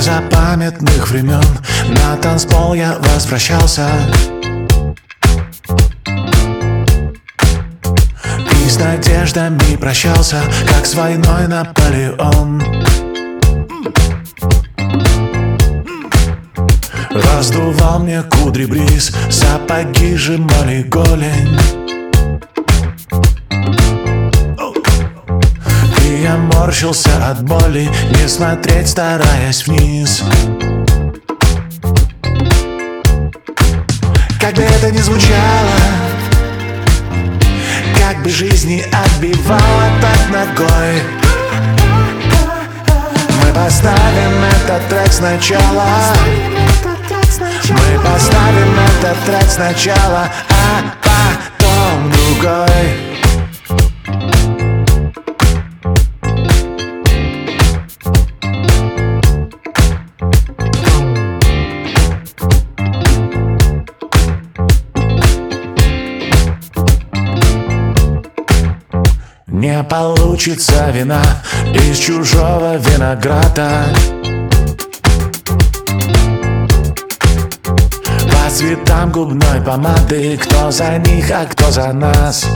незапамятных времен на танцпол я возвращался, и с надеждами прощался, как с войной Наполеон. Раздувал мне кудри бриз, сапоги сжимали голень, и я морщился от боли, не смотреть, стараясь вниз. Как бы это ни звучало, как бы жизни отбивала так ногой, мы поставим этот трек сначала. Мы поставим этот трек сначала, а потом другой. Не получится вина из чужого винограда, по цветам губной помады, кто за них, а кто за нас.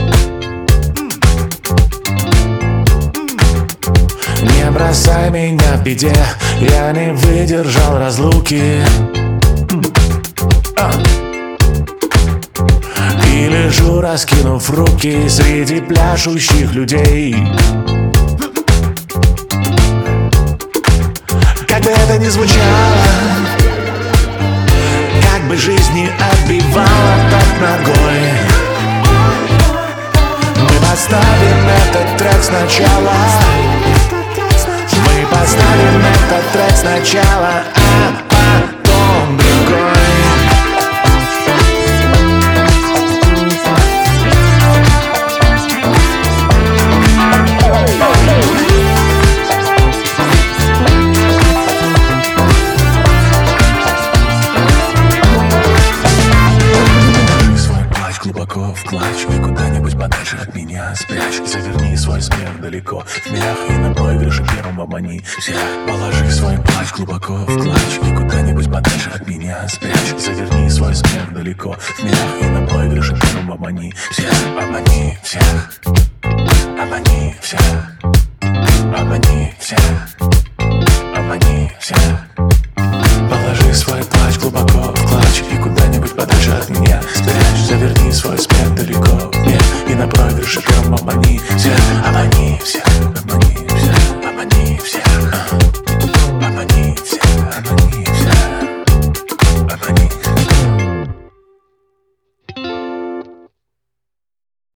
Не бросай меня в беде, я не выдержал разлуки, и лежу, раскинув руки среди пляшущих людей. Как бы это ни звучало, как бы жизни отбивала так ногой, мы поставим этот трек сначала. Мы поставим этот трек сначала, а потом другой. Глубоко в клатч и куда-нибудь подальше от меня спрячь. Заверни свой смех далеко в мях и на проигрыше первым обмани всех. Положи свой плащ глубоко в клатч и куда-нибудь подальше от меня спрячь. Заверни свой смех далеко в мях и на проигрыше первым обмани всех. Обмани всех, обмани всех.